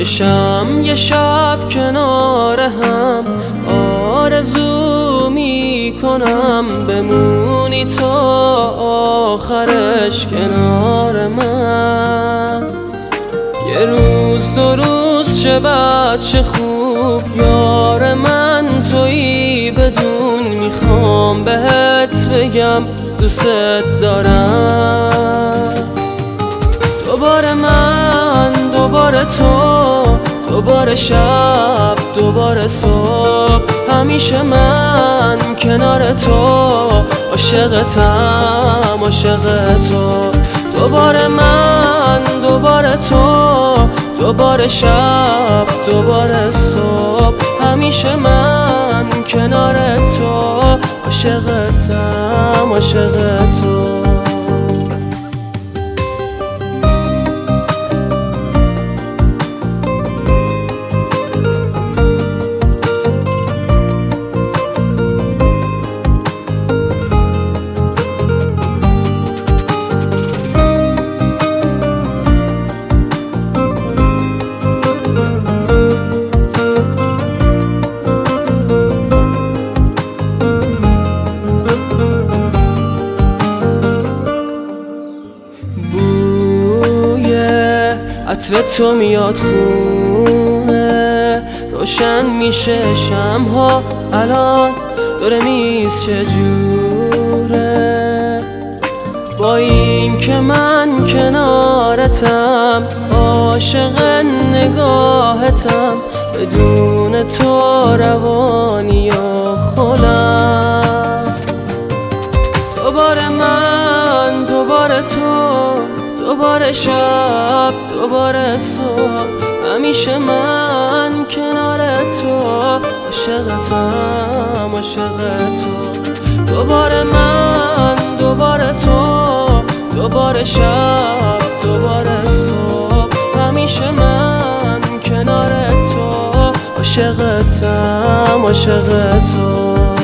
چشم یه شب کنار هم آرزو میکنم بمونی تا آخرش کنار من. یه روز دو روز چه بد چه خوب یار من تویی بدون میخوام بهت بگم دوست دارم. دوباره من دوباره تو دوباره شب دوباره صبح همیشه من کنار تو عاشقتم عاشق تو. دوباره من دوباره تو دوباره شب دوباره صبح همیشه من کنار تو عاشقتم عاشق تو. عطر تو میاد خونه روشن میشه شمها الان دور میز چجوره با این که من کنارتم عاشق نگاهتم بدون تو روانی و خلم. دوباره من دوباره تو دوباره شب دوباره صبح همیشه من کنار تو عاشقتم عاشق تو. دوباره من دوباره تو دوباره شب دوباره صبح همیشه من کنار تو عاشقتم عاشق تو.